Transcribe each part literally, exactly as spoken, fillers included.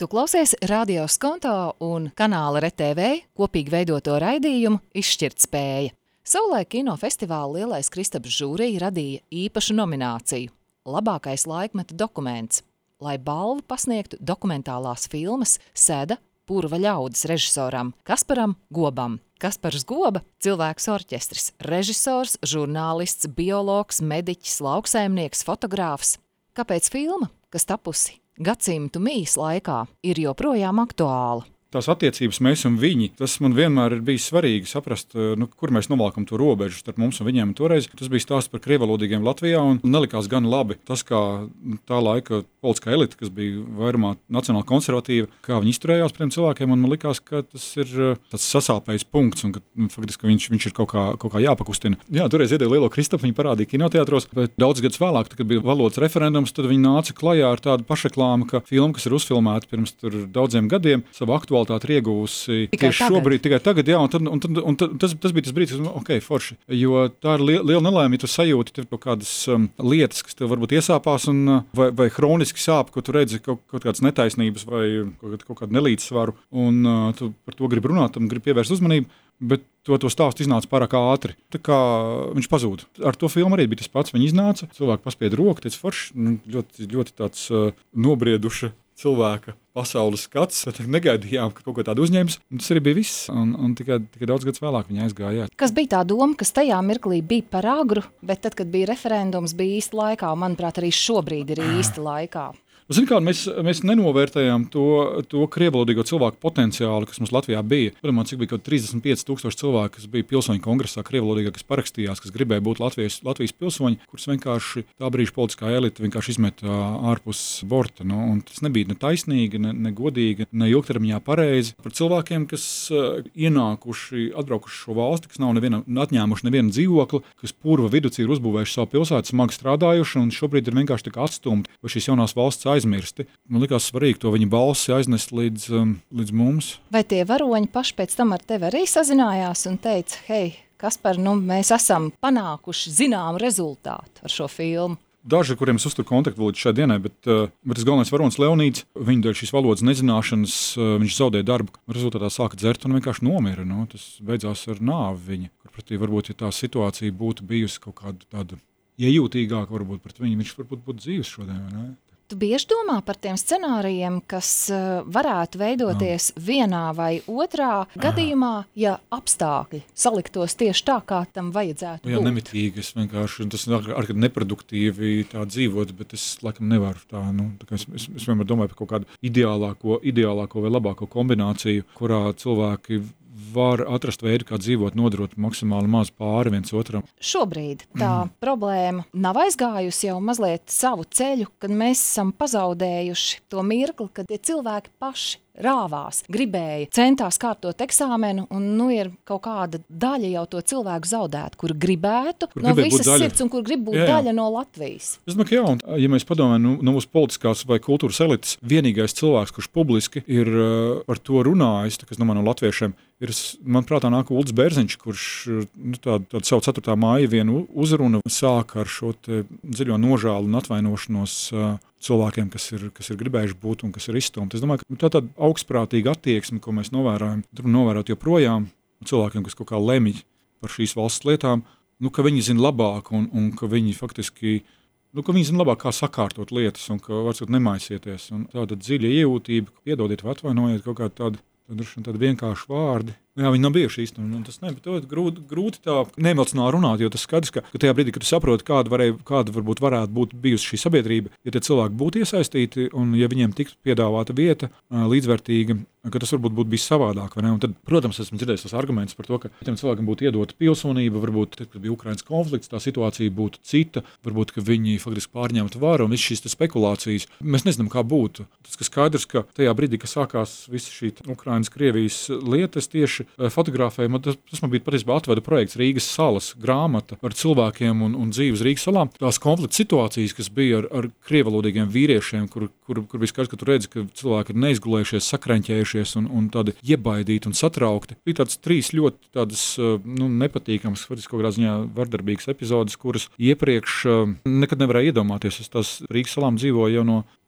Tu klausies Radio Skonto un kanāla R T V kopīgi veidoto raidījumu Izšķirtspēja. Savulaik kinofestivāla Lielais Kristaps žūrija radīja īpašu nomināciju Labākais laikmeta dokuments, lai balvu pasniegtu dokumentālās filmas Sēda Purva ļaudis režisoram Kasparam Gobam. Kaspars Goba – cilvēks orķestris, režisors, žurnālists, biologs, mediķis, lauksaimnieks, fotogrāfs. Kāpēc filma, kas tapusi gadsimtu mīs laikā, ir joprojām aktuāla? Tās attiecības mēs un viņi, tas man vienmēr ir bijis svarīgi saprast, nu, kur mēs novalkam to robežu starp mums un viņiem. Un toreiz tas bija stāsts par krievalodīgiem Latvijā un nelikās gan labi tas, kā tā laika politiskā elite, kas bija vairumā nacionāli konservatīva, kā viņi izturējās pret tiem cilvēkiem, un man likās, ka tas ir tāds sasāpējis punkts un ka nu, faktiski viņš, viņš ir kaut kā, kaut kā jāpakustina. Jā, toreiz iedēja Lielo Kristapu, viņi parādīja kinoteātros, bet daudz gadus vēlāk, tad, kad bija valodas referendums, tad viņi nāca klajā ar tādu pašreklāmu, ka filma, kas ir uzfilmēta pirms tur daudziem gadiem, savu aktualitāti ir ieguvusi tieši šobrīd, tikai tagad, jā, un, tad, un, tad, un tad, tas, tas bija tas brīdis, kas, ok, forši, jo tā ir liela, liela nelaime, ja tu sajūti tev kaut kādas um, lietas, kas tev varbūt iesāpās, un, uh, vai, vai hroniski sāp, ko tu redzi kaut, kaut kādas netaisnības vai kaut, kaut kādu nelīdzsvaru, un uh, tu par to gribi runāt, un gribi pievērst uzmanību, bet to, to stāstu iznāca pārāk ātri. Tā kā viņš pazūd. Ar to filmu arī bija tas pats. Viņi iznāca, cilvēki paspieda roku, teica forši, nu, ļoti, ļoti tāds uh, nobrieduša cilvēka pasaules skats. Tad negaidījām, ka kaut ko tādu uzņems. Tas arī bija viss. Un, un tikai, tikai daudz gadus vēlāk viņi aizgāja. Kas bija tā doma, kas tajā mirklī bija par agru, bet tad, kad bija referendums, bija īsti laikā, un, manuprāt, arī šobrīd ir īsti laikā. Zini kā, mēs, mēs nenovērtējām to, to krievalodīgo cilvēku potenciālu, kas mums Latvijā bija. Pirmā, cik bija kaut trīsdesmit pieci tūkstoši cilvēku, kas bija pilsoņu kongresā krievalodīgā, kas parakstījās, kas gribēja būt Latvijas, Latvijas pilsoņi, kurus vienkārši tā brīža politiskā elite vienkārši izmeta ārpus borta. Nu, un tas nebija ne taisnīgi, ne, ne godīgi, ne ilgtermiņā pareizi. Par cilvēkiem, kas uh, ienākuši, atbraukuši šo valsti, kas nav neviena, atņēmuši nevienu dzīvokli, kas purva vidus ir uzbūvējuši savu pilsētu, smagi strādājuši un šobrīd ir vienkārši tik atstumti vai šīs jaunās valsts aizmirsti. Man likās svarīgi to viņa balsi aiznest līdz, um, līdz mums. Vai tie varoņi paši pēc tam ar tevi arī sazinājās un teica, hei, Kaspar, nu mēs esam panākuši zināmu rezultātu ar šo filmu? Daži, kuriem es uzturu kontaktu vēl līdz šai dienai, bet, uh, bet tas galvenais varonis Leonīds, viņa dēļ šīs valodas nezināšanas, uh, viņš zaudēja darbu, rezultātā sāka dzert un vienkārši nomira. Nu, tas beidzās ar nāvi viņa, kur pretī varbūt, ja tā situācija būtu bijusi kaut kāda tāda iejūtīgāka, varbūt pret viņu, viņš varbūt būtu dzīves šodien, vai ne? Tu bieži domā par tiem scenārijiem, kas uh, varētu veidoties Jā. vienā vai otrā gadījumā, ja apstākļi saliktos tieši tā, kā tam vajadzētu Jā, būt? nemitīgi, es vienkārši, tas ir ārkārtīgi neproduktīvi tā dzīvot, bet es laikam nevaru tā, nu, tā kā es, es, es vienmēr domāju par kaut kādu ideālāko, ideālāko vai labāko kombināciju, kurā cilvēki var atrast veidu, kā dzīvot, nodarot maksimāli maz pāri viens otram. Šobrīd tā mm. problēma nav aizgājusi jau mazliet savu ceļu, kad mēs esam pazaudējuši to mirkli, kad tie cilvēki paši rāvās, gribēja, centās kārtot eksāmenu, un nu ir kaut kāda daļa jau to cilvēku zaudēt, kur gribētu kur no visas sirds un kur grib būt jā, jā. daļa no Latvijas. Es domāju, ka jā, un ja mēs padomājam no, no mūsu politiskās vai kultūras elites, vienīgais cilvēks, kurš publiski ir uh, par to runājis, tā, kas domāju no latviešiem, ir, manuprāt, nāk Ulds Bērziņš, kurš nu, tādu, tādu savu ceturtā māja vienu uzrunu sāk ar šo te dziļo nožālu un atvainošanos uh, cilvēkiem, kas ir, kas ir gribējuši būt un kas ir izstumti. Es domāju, ka tā tāda augstprātīga attieksme, ko mēs novērojam, tur novērot joprojām cilvēkiem, kas kaut kā lemj par šīs valsts lietām, nu, ka viņi zina labāk un, un ka viņi faktiski, nu, ka viņi zina labāk, kā sakārtot lietas un ka varbūt nemaisieties. Un tāda dziļa iejūtība, piedodiet vai atvainojiet kaut kādu tādu, tādu vienkārši vārdi. Jā, viņi nav bijuši īstenībā. Tas ne, bet to grūti, grūti tā neemociāli runāt, jo tas skaidrs, ka, ka tajā brīdī, kad tu saproti, kāda, varēja, kāda varbūt varētu būt bijusi šī sabiedrība, ja tie cilvēki būtu iesaistīti un ja viņiem tiktu piedāvāta vieta līdzvērtīga, ka tas varbūt būtu bijis savādāk. Vai ne? Un tad, protams, esmu dzirdējis tos argumentus par to, ka tiem cilvēkiem būtu iedota pilsonība, varbūt, tad, kad bija Ukrainas konflikts, tā situācija būtu cita, varbūt, ka viņi faktiski pārņemtu varu un visas šīs spekulācijas. Mēs nezinām, kā būtu. Tas, ka skaidrs, ka tajā brīdī, kad sākās visa šī Ukrainas, Krievijas lietas tieši fotografējumu. Tas, tas man bija patiesībā atveda projekts Rīgas salas grāmata par cilvēkiem un, un dzīves Rīgas salām. Tās konflikta situācijas, kas bija ar, ar krievalodīgiem vīriešiem, kur, kur, kur bija skaidrs, ka tu redzi, ka cilvēki ir neizgulējušies, sakreņķējušies un, un tādi iebaidīti un satraukti. Bija tāds trīs ļoti tādas nu, nepatīkamas, kaut kādā ziņā vardarbīgas epizodes, kuras iepriekš nekad nevarēja iedomāties. Es tās Rīgas salām dzīvoju jau no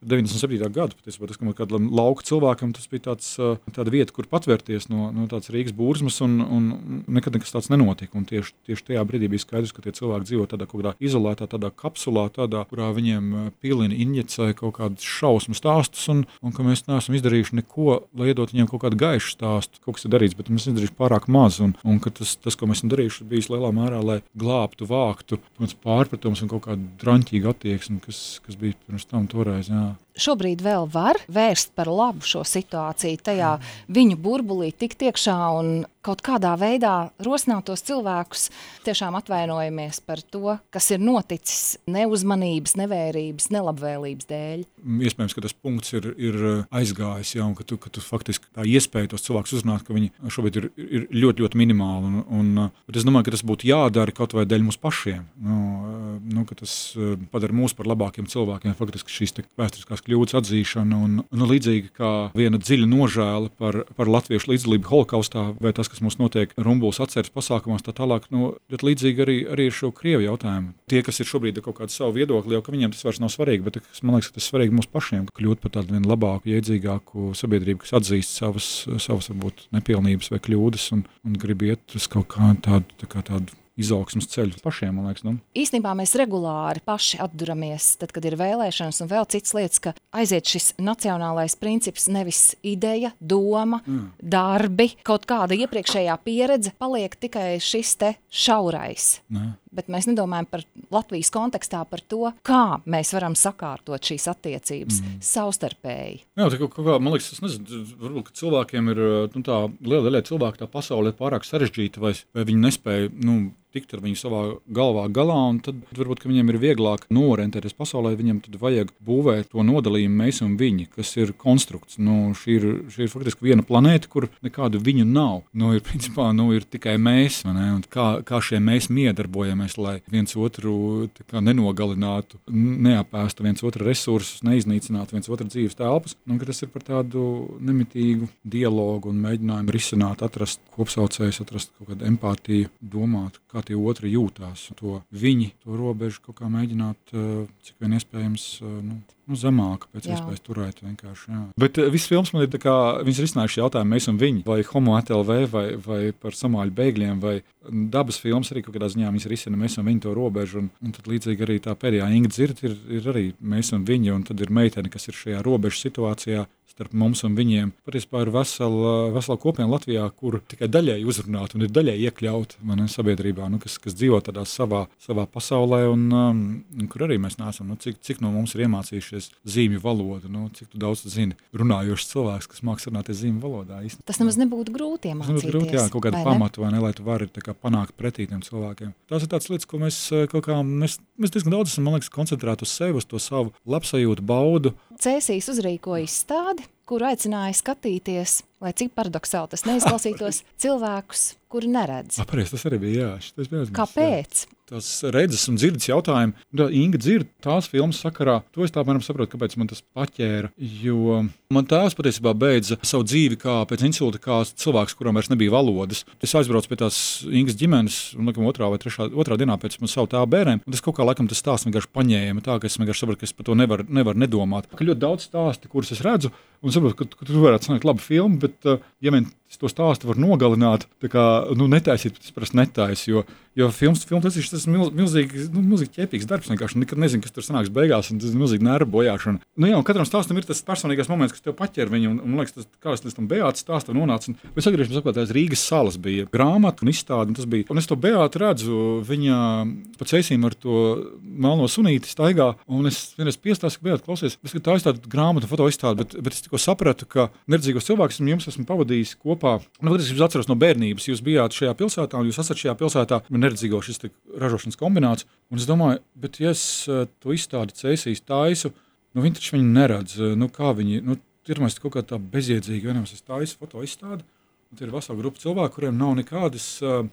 deviņdesmit septītā gada. Patiesībā tas, ka kādam lauka cilvēkam tas bija tāds, tāda vieta, kur patvērties no, no tādas Rīgas būrzmas, un, un nekad nekas tāds nenotika. Un tieši, tieši tajā brīdī bija skaidrs, ka tie cilvēki dzīvo tādā kaut kādā izolētā, tādā kapsulā, tādā, kurā viņiem pilini injicē kaut kādus šausmu stāstus, un, un ka mēs neesam izdarījuši neko, lai iedot viņiem kaut kādu gaišu stāstu. Kaut kas ir darīts, bet mēs izdarījuši pārāk maz, un, un ka tas, tas, ko mēs esam darījuši, bijis lielā mērā, lai glābtu, vāktu pārpratums un kaut kādu draņķīgu attieksmi, kas, kas bija pirms tam toreiz, jā. Šobrīd vēl var vērst par labu šo situāciju, tajā viņu burbulī tikt iekšā un kaut kādā veidā rosināt tos cilvēkus. Tiešām atvainojamies par to, kas ir noticis neuzmanības, nevērības, nelabvēlības dēļ. Iespējams, ka tas punkts ir, ir aizgājis, jā, un ka tu, ka tu faktiski tā iespēja tos cilvēkus uzrunāt, ka viņi šobrīd ir, ir ļoti, ļoti minimāli. Un, un, bet es domāju, ka tas būtu jādara kaut vai dēļ mums pašiem. Nu, nu, ka tas padara mūs par labākiem cilvēkiem, faktiski šīs vēsturiskās kļūdas atzīšana, un nu, līdzīgi kā viena dziļa nožēla par, par latviešu līdzdalību holokaustā, vai tas, kas mums notiek Rumbulas atceres pasākumos, tā tālāk, nu, ļoti līdzīgi arī, arī ar šo Krievu jautājumu. Tie, kas ir šobrīd kaut kādu savu viedokli, jau ka viņiem tas vairs nav svarīgi, bet man liekas, ka tas svarīgi mums pašiem, kļūt par tādu vienu labāku, iedzīgāku sabiedrību, kas atzīst savas, savas varbūt nepilnības vai kļūdas un, un grib iet uz kaut kā tādu, tā kā tādu izaugsmas ceļu pašiem, man liekas. Nu. Īstenībā mēs regulāri paši atduramies, tad, kad ir vēlēšanas un vēl citas lietas, ka aiziet šis nacionālais princips, nevis ideja, doma, mm. darbi, kaut kāda iepriekšējā pieredze, paliek tikai šis te šaurais. Nē. Bet mēs nedomājam par Latvijas kontekstā par to, kā mēs varam sakārtot šīs attiecības mm. savstarpēji. Jā, tā kaut kā, man liekas, es nezinu, varbūt, ka cilvēkiem ir, nu tā, liela daļa cilvēku tā pasaule ir pārāk sarežģīta, vai, vai viņi nespēja, nu, tikt ar viņu savā galvā galā, un tad varbūt, ka viņiem ir vieglāk noorientēties pasaulē, viņiem tad vajag būvēt to nodalījumu mēs un viņi, kas ir konstrukts. Nu, šī ir, šī ir faktiski viena planēta, kur nekādu viņu nav. Nu, ir, principā, nu, ir tikai mēs, ne? Un kā, kā šie mēs miedarbojamies, lai viens otru kā, nenogalinātu, neapēstu viens otru resursus, neiznīcinātu viens otru dzīves telpas. Nu, ka tas ir par tādu nemitīgu dialogu un mēģinājumu risināt, atrast kopsaucējus, atrast kaut kādu empātiju, domāt, kā tie otri jūtās. To viņi, to robežu kaut kā mēģināt, cik vien iespējams, nu, nu zemāk, pēc jā. Iespējas turēt vienkārši. Jā. Bet uh, viss films man ir tā kā, viņas risinājuši jautājumu mēs un viņi, vai Homo A T L V, vai, vai par somāļu bēgļiem, vai dabas films arī kaut kādā ziņā viņas risina mēs un viņi to robežu. Un, un tad līdzīgi arī tā pēdējā Inga Dzirta ir, ir arī mēs un viņi, un tad ir meitene, kas ir šajā robežu situācijā starp mums un viņiem. Patiesībā ir vesela, vesela kopiena Latvijā, kur tikai daļēji uzrunāt un ir daļēji iekļaut man, sabiedrībā, nu, kas, kas dzīvo tādā savā, savā pasaulē, un um, kur arī mēs neesam. Nu, cik, cik no mums ir iemācījušies zīmju valodu, nu, cik tu daudz zini runājošs cilvēks, kas māks runāties zīmju valodā. Īsti. Tas nemaz nebūtu grūti iemācīties. Tas nebūtu grūti, jā, kaut kādu pamatu, vai ne, lai tu vari tā kā panākt pretī tiem cilvēkiem. Tās ir tādas lietas, ko mēs kaut kā, mēs, mēs diezgan daudz esam, man liekas, koncentrēti uz sevi, uz to savu labsajūtu, baudu. Cēsīs uzrīkoja izstādi, kuru aicināja skatīties, lai cik paradoksāli tas neizklausītos, cilvēkus, kuri neredz. Pareizi, tas arī bija, jā. Tas bija Kāpēc? Jā. Tas redzes un dzirdes jautājumi. Inga dzird tās filmas sakarā, to es tā mēram saprotu, kāpēc man tas paķēra, jo man tēvs patiesībā beidza savu dzīvi kā pēc insulta, kā cilvēks, kuram vairs nebija valodas. Es aizbraucu pie tās Ingas ģimenes, un laikam otrā vai trešā, otrā dienā pēc man savu tēvu bērniem, un tas kaut kā laikam tas stāsts vienkārši paņēma tā, ka es vienkārši saprotu, ka es par to nevaru nevar nedomāt. Ka ļoti daudz stāsti, kurus es redzu, un saprotu, ka, ka tur varētu sanākt laba filma, bet uh, ja vien to stāstu var nogalināt, tā kā, nu, netaisīt, tas parasti netaisi, jo, jo films, films tas ir tas milz, milzīgi, nu, milzīgi ķēpīgs darbs, vienkārši nekad nezinu, kas tur sanāks beigās, un tas ir milzīgi nervu bojāšana. Nu jā, un katram stāstam ir tas personīgais moments, kas tev paķer viņu, un, un man liekas, tas, kā es līdz tam Beātas stāstam nonācu, un mēs atgriežamies sakot, tās Rīgas salas bija grāmata un izstāde, un tas bija, un es to Beātu redzu, viņa pa ceisīm ar to melno sunīti staigā, un es vienreiz piestāstu, ka Beāta klausies, es, ka tā izstāde grāmatu, foto izstāde, bet, bet es tikko sapratu, ka neredzīgos cilvēkus un jums esmu pavadījis kopā. Nu, es jums atceros no bērnības, jūs bijāt šajā pilsētā, un jūs esat šajā pilsētā, man neredzīgo šis ražošanas kombināts, un es domāju, bet ja es to izstādi ceisīs taisu, nu viņi taču viņu neredz, nu kā viņi, nu tirmais kaut kā tā bezjēdzīgi, vienams es taisu foto izstādi, un tie ir vesela grupa cilvēku, kuriem nav nekādas uh,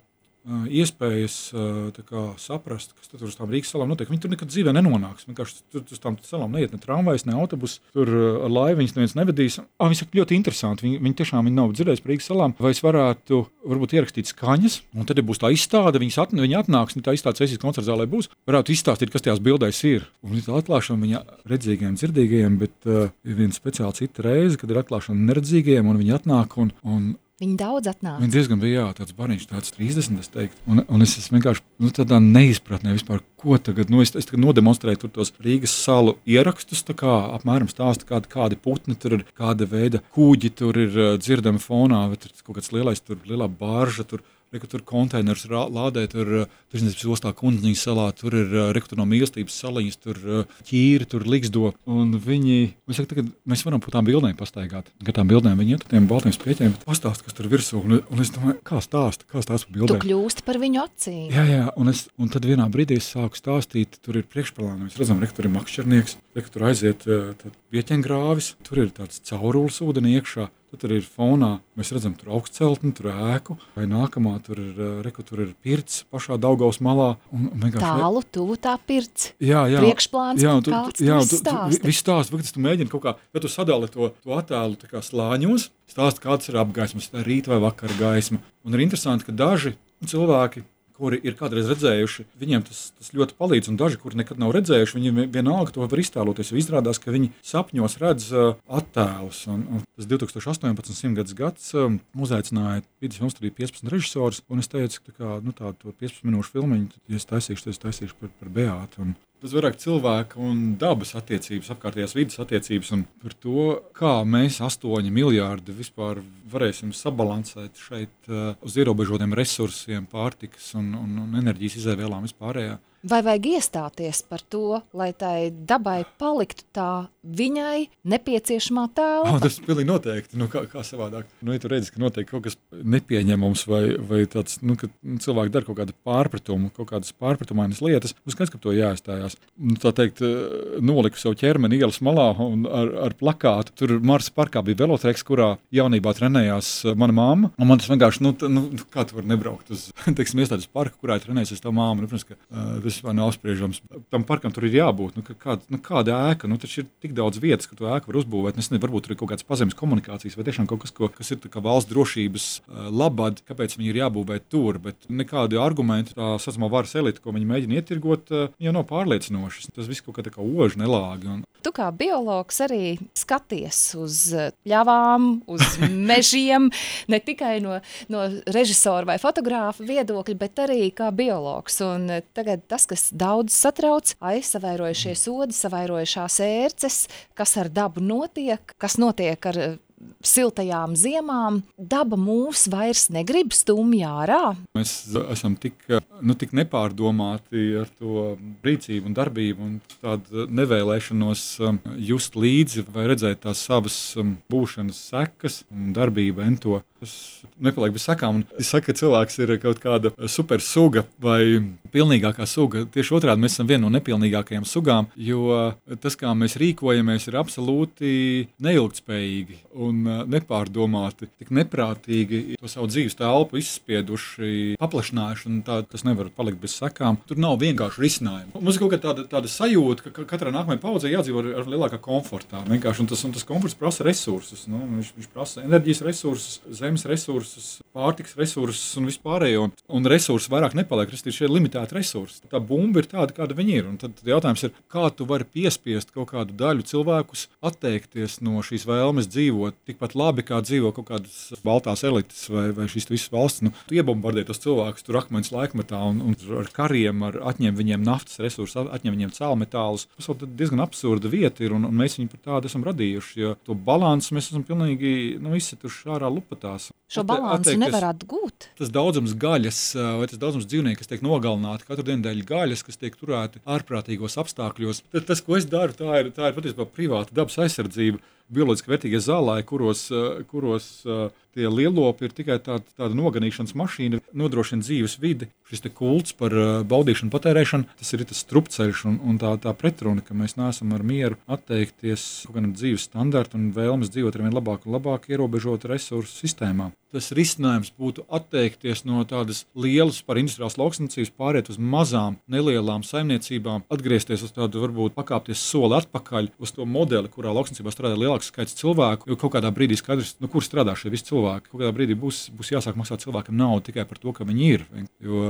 uh, iespējas uh, kā, saprast, kas tur uz tām Rīgas salām notiek. Viņi tur nekad dzīvē nenonāks. Vienkārši tur uz tām salām neiet ne tramvajs, ne autobus, tur uh, ar laivu viņas neviens nevedīs. Ah, viņi saka, ļoti interesanti. Viņi, viņi tiešām viņi nav dzirdējuši par Rīgas salām. Vai es varētu varbūt ierakstīt skaņas, un tad ja būs tā izstāde, viņas atn, viņi atnāks, un tā izstāde sesijas koncertzālē būs. Varētu izstāstīt, kas tajās bildēs ir. Un ir tā atklāšana viņa redzīgajiem, dzirdīgajiem, bet uh, ir viena speciāla cita reize, kad ir atklāšana neredzīgajiem, un viņi atnāk un, un Viņi daudz atnāk. Viņi diezgan bija, jā, tāds bariņš, tāds trīsdesmit, es teiktu. Un, un es esmu vienkārši nu, tādā neizpratnē vispār, ko tagad, nu, es, es tagad nodemonstrēju tur tos Rīgas salu ierakstus, tā kā apmēram stāsta, kādi, kādi putni tur ir, kāda veida kūģi tur ir uh, dzirdami fonā, vai tur kaut kāds lielais, tur lielā barža, tur Reku, tur konteiners lādē, tur tirsniecības ostā Kundziņas salā, tur ir reku, tur no mīlestības saliņas, tur ķīri, tur liksdo. Un viņi, mēs saka, tagad mēs varam par tām bildēm pastaigāt. Kad tām bildēm viņi iet ar tiem baltiem spieķiem, pastāst, kas tur virsū. Un, un es domāju, kā stāst, kā stāst par bildēm. Tu kļūsti par viņu acīm. Jā, jā, un, es, un tad vienā brīdī es sāku stāstīt, tur ir priekšplānā. Mēs redzam, reku, tur ir makšķernieks, reku, tur aiziet pieķengrāvis, tur ir tāds caurulis ūdeni iekšā. Tad ir fonā, mēs redzam, tur augstceltni, tur ēku, vai nākamā tur ir, reku, tur ir pirts pašā Daugavas malā. Un, un tālu, tuvu tā pirts, jā, jā, priekšplāns, jā, tu, kāds jā, tu stāsti. Viss stāsti, vakar tu mēģini kaut kā, ja tu sadali to, to attēlu tā kā slāņos, stāsti, kāds ir apgaismas, rīt vai vakara gaisma. Un ir interesanti, ka daži cilvēki, kuri ir kādreiz redzējuši, viņiem tas, tas ļoti palīdz, un daži, kuri nekad nav redzējuši, viņi vienalga to var iztēloties, jo izrādās, ka viņi sapņos redz uh, attēlus. Un, un tas divtūkstoš astoņpadsmitais simtgadus gads um, uzaicināja vidas filmu studiju piecpadsmit režisors, un es teicu, ka tā kā, nu, tā, to piecpadsmit minūšu filmiņu, tad, ja es taisīšu, tad es taisīšu par, par Beātu. Un tas vairāk cilvēka un dabas attiecības, apkārtējās vidas attiecības, un par to, kā mēs astoņi miljārdi vispār varēsim sabalansēt šeit uh, uz ierobežotiem resursiem, pārtikas un, un, un enerģijas izēvielām vispārējā. Vai vajag iestāties par to, lai tai dabai paliktu tā viņai nepieciešamā telpa? Oh, tas ir pilnīgi noteikti. Nu, kā, kā savādāk? Nu, ja tu redzi, ka notiek kaut kas nepieņemams vai, vai tāds, nu, ka cilvēki dara kaut kādu pārpratumu, kaut kādas pārpratumainas lietas, uz kāds, ka to jāizstājās. Nu, tā teikt, noliku savu ķermeni ielas malā un ar, ar plakātu. Tur Marsas parkā bija velotreks, kurā jaunībā trenējās mana mamma. Un man tas vienkārši, nu, t, nu kā tu vari nebraukt uz, teiksim, iestādes parku, kurā trenēsies tā māma. Nu, protams, ka, uh, vispār nav apspriežams. Tam parkam tur ir jābūt. Nu, kā, nu, kāda ēka? Nu, taču ir tik daudz vietas, ka to ēku var uzbūvēt. Es nezinu, varbūt tur ir kaut kāds pazemes komunikācijas vai tiešām kaut kas, ko, kas ir tā kā valsts drošības uh, labad, kāpēc viņi ir jābūvē tur. Bet nekādi argumenti, tā saucamā varas elite, ko viņi mēģina ietirgot, uh, jau nav pārliecinošas. Tas viss kaut kā tā kā oži nelāgi. Un... Tu kā biologs arī skaties uz pļavām, uz mežiem, ne tikai no, no režisora vai fotogrāfa viedokļa, bet arī kā biologs. Un tagad tas, kas daudz satrauc, aizsavairojušie sodi, savairojušās ērces, kas ar dabu notiek, kas notiek ar siltajām ziemām. Daba mūs vairs negrib stumj ārā. Mēs esam tik, nu, tik nepārdomāti ar to rīcību un darbību un tādu nevēlēšanos um, just līdzi vai redzēt tās savas um, būšanas sekas un darbību ento. Tas nepaliek bez sekām. Un es saku, ka cilvēks ir kaut kāda super suga vai pilnīgākā suga. Tieši otrādi mēs esam viena no nepilnīgākajām sugām, jo tas, kā mēs rīkojamies, ir absolūti neilgtspējīgi un nepārdomāti, tik neprātīgi to savu dzīves telpu izspieduši, paplašinājuši, un tā, tas nevar palikt bez sekām. Tur nav vienkārši risinājumu. Mums ir kaut kā tāda, tāda sajūta, ka katrai nākamajai paudzei jādzīvo ar, ar lielākā komfortā. Vienkārši, un tas, un tas komforts prasa resursus. Nu, viņš, viņš prasa enerģijas resursus, zemes resursus, pārtiks resursus un vispārējo. Un, un resursi vairāk nepaliek, tas ir limitēti resursi. Tā bumba ir tāda, kāda viņi ir. Un tad, tad jautājums ir, kā tu vari piespiest kaut kādu daļu cilvēkus atteikties no šīs vēlmes dzīvot tikpat labi, kā dzīvo kaut kādas baltās elites vai, vai šīs visas valsts. Nu, tu iebombardē tos cilvēkus tur akmens laikmetā un, un ar kariem, ar atņem viņiem naftas resursus, atņem viņiem cēlmetālus. Tas vēl diezgan absurda vieta ir, un, un mēs viņu par tādu esam radījuši, jo to balansu mēs esam pilnīgi nu, izsetuši ārā lupatās. Šo balansu nevar atgūt. Tas daudzums gaļas vai tas daudzums dzīvnieku, kas tiek nogalināti katru dienu dēļ gaļas, kas tiek turēti ārprātīgos apstākļos. Tad tas, ko es daru, tā ir, tā ir patiesībā privāta dabas aizsardzība. Bioloģiski vērtīgie zālāji, kuros, kuros tie lielopi ir tikai tāda, tāda noganīšanas mašīna, nodrošina dzīves vidi. Šis te kults par baudīšanu, patērēšanu, tas ir tas strupceļš un, un tā, tā pretruna, ka mēs neesam ar mieru atteikties kaut kādam dzīves standartu un vēlmes dzīvot ar vien labāk un labāk ierobežot resursu sistēmā. tas risinājums būtu atteikties no tādas lielas par industriālas lauksaimniecības, pāriet uz mazām, nelielām saimniecībām, atgriezties uz tādu, varbūt pakāpties soli atpakaļ uz to modeli, kurā lauksaimniecībā strādā lielāks skaits cilvēku, jo kaut kādā brīdī skaidrs, nu, kur strādā šie visi cilvēki. Kaut kādā brīdī būs, būs jāsāk maksāt cilvēkam naudu tikai par to, ka viņi ir, jo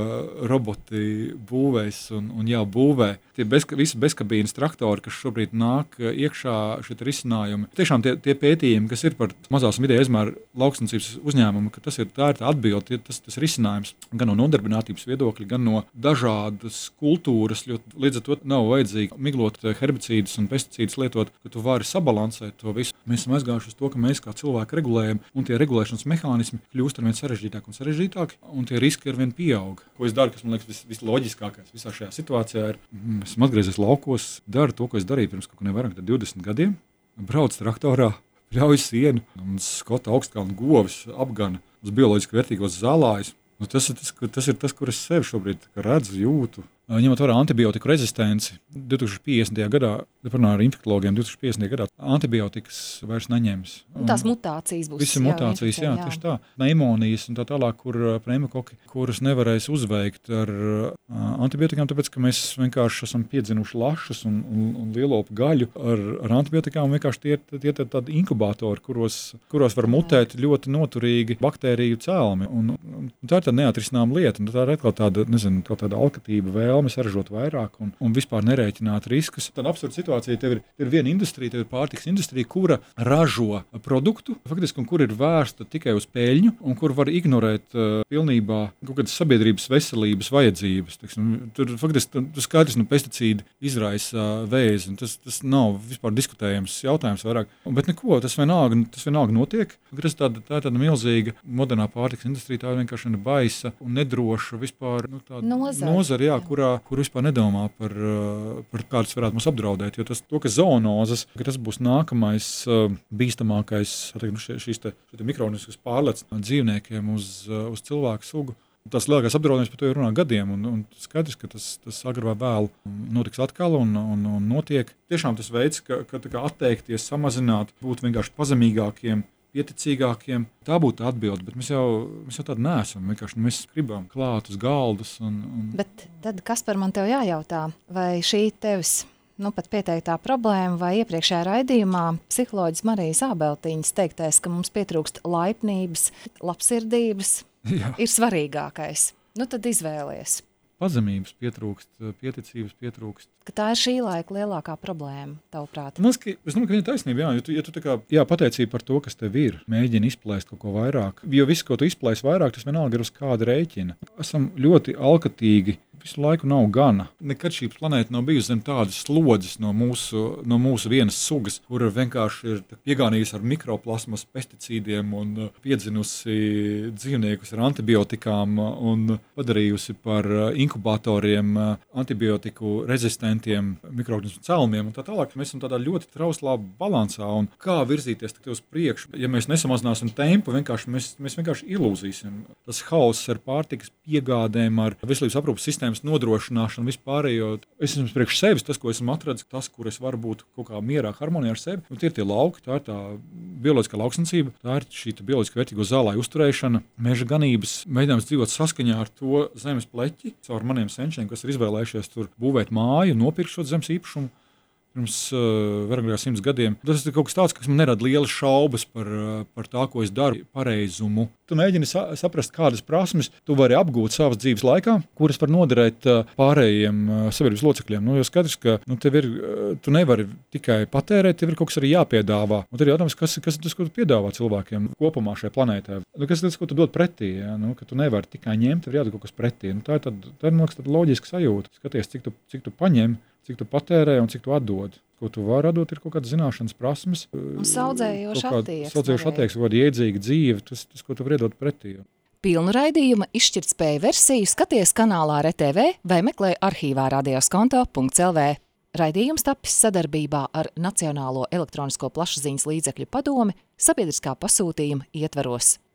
roboti būvēs un, un jau būvē. Tie bez, visi bezkabīnes traktori, kas šobrīd nāk iekšā šie risinājumi. Tiešām tie, tie pētījumi, kas ir par mazās un vidēja izmēra lauksaimniecības uzņēmumu, ka tas ir tā ir tā atbilde, tas, tas risinājums gan no nodarbinātības viedokļa, gan no dažādas kultūras, jo līdz ar to nav vajadzīgi miglot herbicīdus un pesticīdus lietot, ka tu vari sabalansēt to visu. Mēs esam aizgājuši uz to, ka mēs kā cilvēki regulējam, un tie regulēšanas mehānismi kļūst arvien sarežģītāk un sarežģītāk, un tie riski arvien pieaug. Ko es daru, kas man liekas vis, visloģiskākais visā šajā situācijā ir, es esmu atgriezies laukos, daru to, ko es darīju pirms kaut ko nevairāk par divdesmit gadiem, braucu traktorā, pļauju sienu un skota augstkalnu govis apgana uz bioloģiski vērtīgos zālājus. Nu, tas, ir tas, tas ir tas, kur es sevi šobrīd redzu, jūtu. Ņemot vērā antibiotiku rezistenci, divtūkstoš piecdesmitajā gadā, runāju ar infektologiem, divtūkstoš piecdesmitajā gadā antibiotikas vairs neņems. Un tās mutācijas būs. Visas mutācijas, jā, jā, tieši tā. Pneimonijas un tā tālāk, kur pneimakoki, kuras nevarēs uzveikt ar antibiotikām, tāpēc, ka mēs vienkārši esam piedzinuši lašus un, un, un lielopu gaļu ar, ar antibiotikām. Vienkārši tie, tie ir tādi inkubatori, kuros, kuros var mutēt ļoti noturīgi baktēriju cēlumi. Un, un tā ir tāda neatrisināma lieta. Un tā ir atkal tāda, nezinu, tāda alkatība vēl. Mēs saražot vairāk un, un vispār nereiķināt riskus. Tāda absurda situācija, tev ir, tev ir viena industrija, tev ir pārtiks industrija, kura ražo produktu, faktiski, un kur ir vērsta tikai uz peļņu, un kur var ignorēt uh, pilnībā kaut kādas sabiedrības veselības vajadzības. Teksim, tur faktiski tur skaidrs, nu, pesticīdi izraisa uh, vēzi, un tas, tas nav vispār diskutējams jautājums vairāk. Bet neko, tas vienalga, tas vienalga notiek. Tas tāda, tā ir tāda milzīga modernā pārtiks industrija, tā ir vienkārši baisa un nedroša vispār nu, nozara, nozara jā, kur kur vispār nedomā par, par kādas varētu mūs apdraudēt, jo tas, to, ka zoonozes, ka tas būs nākamais bīstamākais, teiktu, šīs te, te mikroorganismas pārlec dzīvniekiem uz, uz cilvēku sugu. Tas lielākais apdraudējums par to ir runā gadiem, un, un skaidrs, ka tas, tas agrāk vai vēlu notiks atkal un, un, un notiek. Tiešām tas veids, ka, ka tā kā atteikties, samazināt, būt vienkārši pazemīgākiem, pieticīgākiem. Tā būtu atbilde, bet mēs jau, mēs jau tādi neesam. Vienkārši mēs gribam klāt uz galdus. Un, un... Bet tad, Kaspar, man tev jājautā, vai šī tevis nu, pat pieteiktā problēma vai iepriekšējā raidījumā psiholoģis Marijas Ābeltiņas teiktais, ka mums pietrūkst laipnības, labsirdības, jā. Ir svarīgākais. Nu tad izvēlies. Pazemības pietrūkst, pieticības pietrūkst. Ka tā ir šī laika lielākā problēma, tavuprāt? Man liekas, es domāju, ka viņa ir taisnība, jā, ja tu, ja tu tā kā, jā, pateicība par to, kas tev ir, mēģini izplēst kaut ko vairāk, jo viss, ko tu izplēsi vairāk, tas vienalga ir uz kāda rēķina. Esam ļoti alkatīgi, visu laiku nav gana. Nekad šī planēta nav bijusi zem tādas slodzes no mūsu, no mūsu vienas sugas, kura vienkārši ir piegānījusi ar mikroplasmas pesticīdiem un piedzinusi dzīvniekus ar antibiotikām un padarījusi par inkubatoriem antibiotiku rezistentiem mikroorganismu cēlumiem un tā tālāk. Mēs esam tādā ļoti trauslā balansā un kā virzīties uz priekšu. Ja mēs nesamazināsim tempu, vienkārši mēs, mēs vienkārši ilūzīsim. Tas hauss ar pārtikas piegādēm, ar veselības aprūpas sistēmas nodrošināšanu vispārējo. Es esmu priekš sevis, tas, ko esmu atradis, tas, kur es varu būt kaut kā mierā, harmonijā ar sevi. Un tie ir tie lauki, tā ir tā bioloģiskā lauksaimniecība, tā ir šī bioloģiski vērtīgo zālāju uzturēšana, meža ganības, mēģinājums dzīvot saskaņā ar to zemes pleķi, caur maniem senčiem, kas ir izvēlējušies tur būvēt māju, nopirkt šo zemes īpašumu pirms uh, vairāk kā simts gadiem. Tas ir kaut kas tāds, kas man nerada lielas šaubas par, uh, par tā, ko es daru, pareizumu. Tu mēģini sa saprast, kādas prasmes tu vari apgūt savas dzīves laikā, kuras var noderēt uh, pārējiem uh, sabiedrības locekļiem. Nu, jo skaidrs, ka nu, tev ir, uh, tu nevari tikai patērēt, tev ir kaut kas arī jāpiedāvā. Un tad ir jautājums, kas, kas ir tas, ko tu piedāvā cilvēkiem kopumā šajā planētā. Nu, kas ir tas, ko tu dod pretī? Ja? Nu, ka tu nevari tikai ņemt, tev ir jādod kaut kas pretī. Nu, tā ir tāda, tā ir, man liekas, tāda loģiska sajūta. Skaties, cik tu, cik tu paņem, cik tu patērē un cik tu atdod. Ko tu vari atdot, ir kaut kādas zināšanas prasmes. Un saudzējoša attieksme. Saudzējoša attieksme, kaut kāda iedzīga dzīve, tas, tas, ko tu vari iedot pretī. Pilnu raidījuma izšķirtspēju versiju skaties kanālā R T V vai meklē arhīvā radioskonto punkts L V. Raidījums tapis sadarbībā ar Nacionālo elektronisko plašsaziņas līdzekļu padomi sabiedriskā pasūtījuma ietvaros.